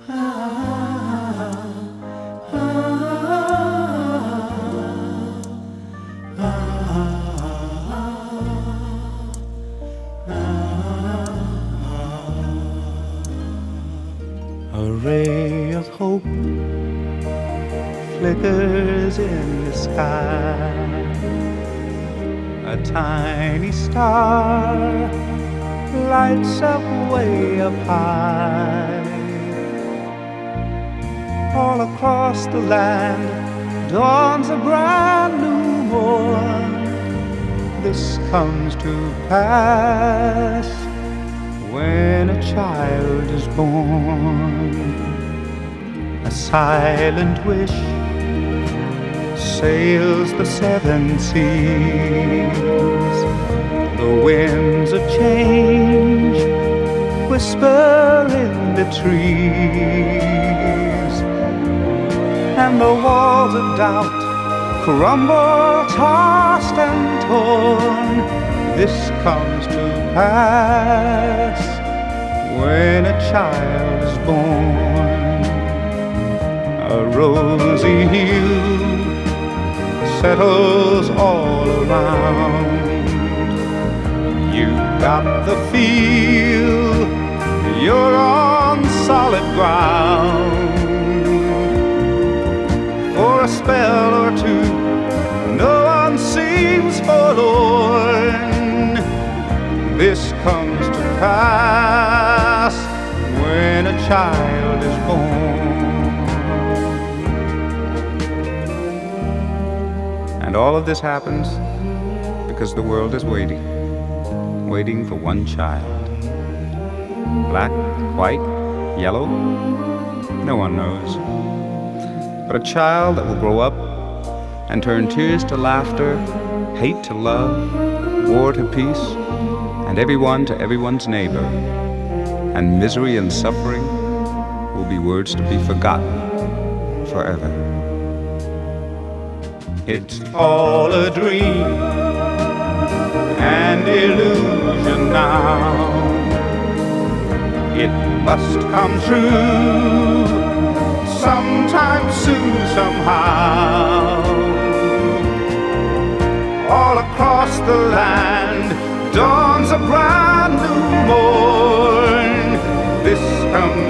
A ray of hope flickers in the sky. A tiny star lights up way up high. All across the land dawns a brand new morn. This comes to pass when a child is born. A silent wish sails the seven seas. The winds of change whisper in the trees, and the walls of doubt crumble, tossed and torn. This comes to pass when a child is born. A rosy hue settles all around. You got the feel you're on solid ground. For a spell or two, no one seems forlorn. This comes to pass when a child is born. And all of this happens because the world is waiting for one child. Black, white, yellow, no one knows. But a child that will grow up and turn tears to laughter, hate to love, war to peace, and everyone to everyone's neighbor. And misery and suffering will be words to be forgotten forever. It's all a dream and illusion now. It must come true sometime soon, somehow. All across the land dawns a brand new morn. This comes